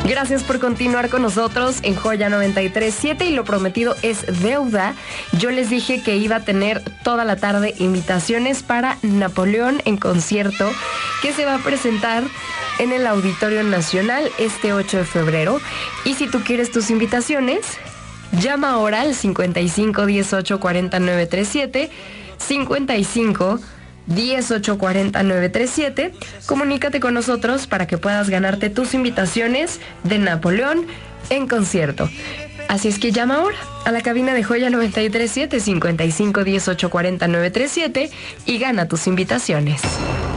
Gracias por continuar con nosotros en Joya 93.7 y lo prometido es deuda. Yo les dije que iba a tener toda la tarde invitaciones para Napoleón en concierto que se va a presentar en el Auditorio Nacional este 8 de febrero. Y si tú quieres tus invitaciones, llama ahora al 55 18 49 37, 55 18 49 37. Comunícate con nosotros para que puedas ganarte tus invitaciones de Napoleón en concierto. Así es que llama ahora a la cabina de Joya 93.7, 55 18 49 37 y gana tus invitaciones.